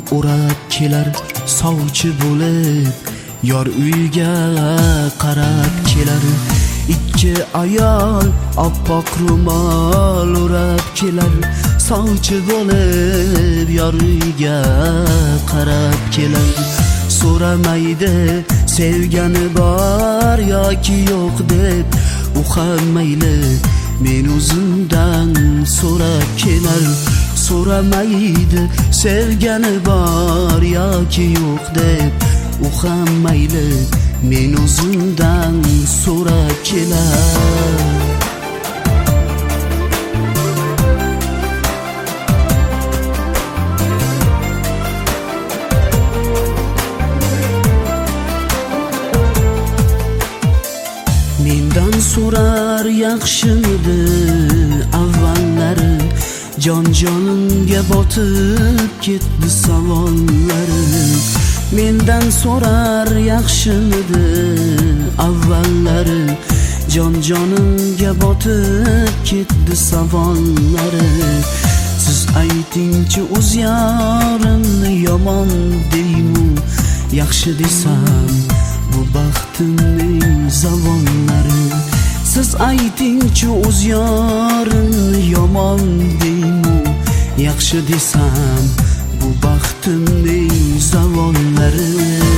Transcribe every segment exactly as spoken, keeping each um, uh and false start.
o'rab kelar sovchi bo'lib, yor uyga qarab kelar. Ikki ayol oppoq ro'mol o'rab kelar sovchi bo'lib, yor uyga qarab kelar. So'ramaydi sevgani bor yoki yo'q deb, u ham mayli men o'zimdan so'rab kelar. So'ramaydi sevgani bor yoki yo'q deb, u ham mayli men o'zimdan so'rab kelar. Mendan so'rar yaxshimidi avvallari, jon-jonimga botib ketdi savollari. Mendan so'rar yaxshimidi avvallari, jon-jonimga botib ketdi savollari. Siz aytingchi o'z yorimni yomon deymu, yaxshi desam bu baxtimning zavonlari. Siz aytingchi o'z yorimni yomon deymu, yaxshi desam bu baxtimning zavonlari.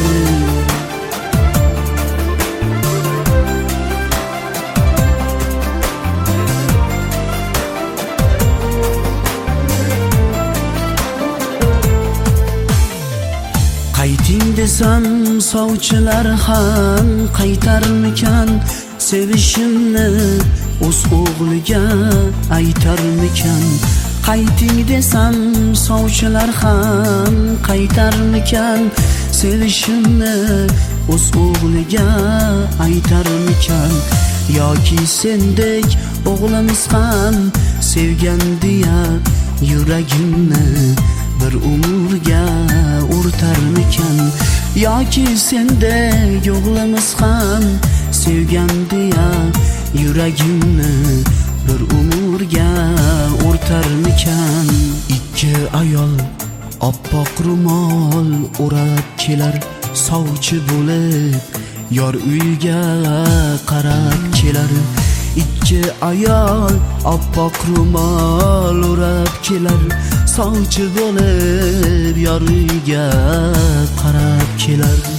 Qayting desam sovchilar ham qaytarmikan, sevishimni o'z o'g'liga aytarmikan. Qayting desam sovchilar ham qaytarmikan, sevishimni o'z o'g'liga aytarmikan. Yoki sendek o'g'limiz ham sevgan deya yuragimni bir umrga o'rtarmikan. Yoki sendek o'g'limiz ham sevgan deya yuragimni bir umrga o'rtarmikan. Ikki ayol oppoq ro'mol o'rab kelar sovchi bo'lib, yor uyga qarab kelar. Ikki ayol oppoq ro'mol o'rab kelar sovchi bo'lib, yor uyga qarab kelar.